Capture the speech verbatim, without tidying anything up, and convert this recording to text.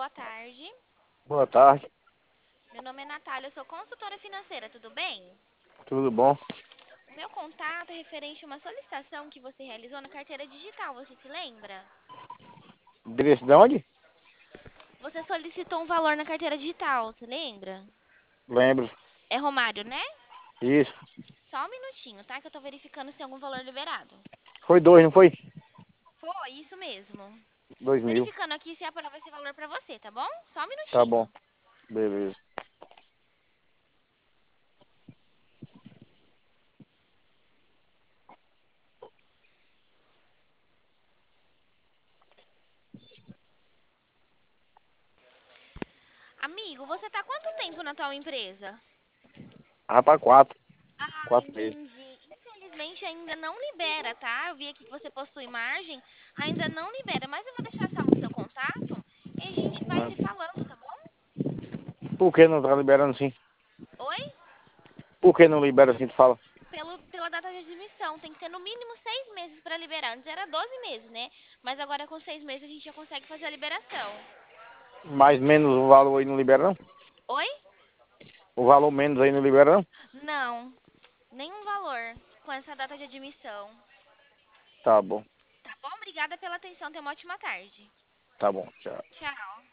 boa tarde. Boa tarde, Meu nome é Natália, eu sou consultora financeira, tudo bem? tudo bom? O meu contato é referente a uma solicitação que você realizou na carteira digital, você se lembra? Endereço de onde? Você solicitou um valor na carteira digital, você lembra? Lembro. É Romário, né? Isso. Só um minutinho, tá? Que eu tô verificando se tem algum valor liberado. Foi dois, não foi? Foi, isso mesmo. Dois mil. Verificando aqui se aprova esse valor pra você, tá bom? Só um Tá bom. minutinho. Beleza. Amigo, você tá há quanto tempo na tua empresa? Rapaz, quatro. Ah, Quatro meses. entendi. Infelizmente ainda não libera, tá? Eu vi aqui que você possui margem, ainda não libera, mas eu vou deixar salvo o seu contato e a gente vai se Ah, falando, tá bom? por que não tá liberando assim? Oi? Por que não libera assim, tu fala? Pelo, pela data de admissão, tem que ter no mínimo seis meses para liberar. Antes era doze meses, né? Mas agora com seis meses a gente já consegue fazer a liberação. Mais menos o valor aí não libera não? Oi? O valor menos aí não libera não? Não, nenhum valor com essa data de admissão. Tá bom. Tá bom? Obrigada pela atenção, tenha uma ótima tarde. Tá bom. Tchau. Tchau.